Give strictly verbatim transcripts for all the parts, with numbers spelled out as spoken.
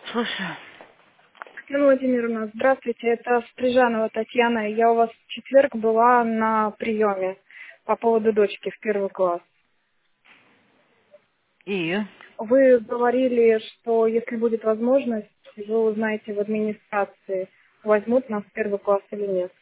Слушай. Татьяна Владимировна, здравствуйте, это Стрижанова Татьяна. Я у вас в четверг была на приеме по поводу дочки в первый класс. И? Вы говорили, что если будет возможность, вы узнаете в администрации, возьмут нас в первый класс или нет.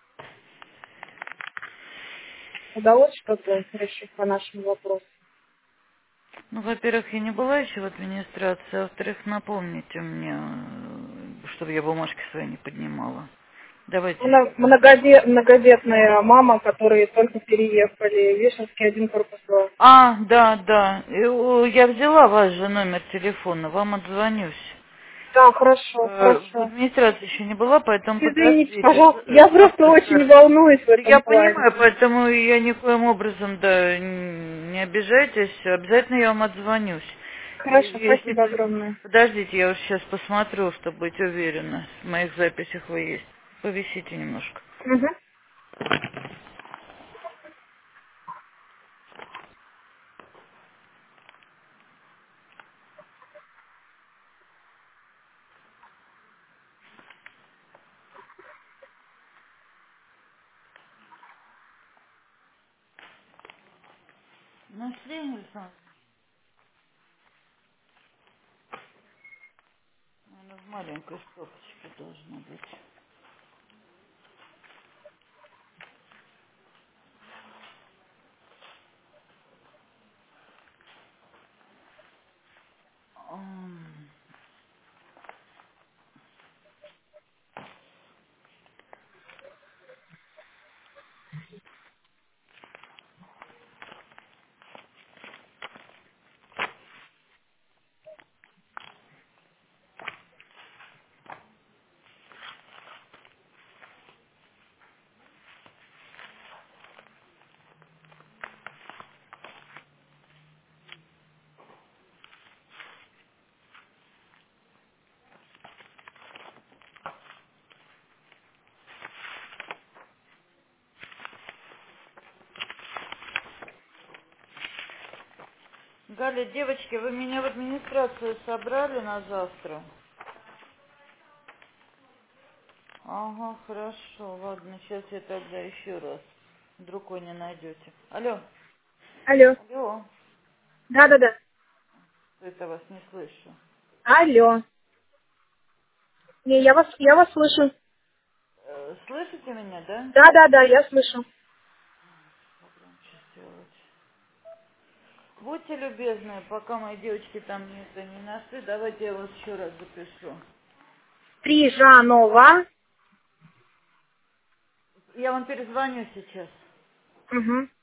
Удалось что-то решить по нашему вопросу? Ну, во-первых, я не была еще в администрации, а во-вторых, напомните мне, э, чтобы я бумажки свои не поднимала. Давайте. Мно- многоде- многодетная мама, которые только переехали, Вишенский, один корпус два. А, да, да. И, о, я взяла ваш же номер телефона, вам отзвонюсь. Да, хорошо, Э, В хорошо. администрации еще не была, поэтому Извините, подождите. пожалуйста, З- я просто Завтра, очень Саш. волнуюсь в Да я этом плане. понимаю, поэтому я никоим образом, да, н- не обижайтесь, обязательно я вам отзвонюсь. И Хорошо, если спасибо ты... огромное. Подождите, я уж сейчас посмотрю, чтобы быть уверена. В моих записях вы есть. Повисите немножко. Мгм. Нашли, Александр? Наверное, в маленькой стопочке должно быть. Ам. Галя, девочки, вы меня в администрацию собрали на завтра? Ага, хорошо, ладно, сейчас я тогда еще раз. Вдруг вы не найдете. Алло, Алло. алло, Да-да-да. это вас не слышу. Алло. Не, я вас, я вас слышу. Э, Слышите меня, да? Да-да-да, я слышу. Погромче сделать. Будьте любезны, пока мои девочки там место не нашли, давайте я вас еще раз запишу. Стрижанова. Я вам перезвоню сейчас. Угу.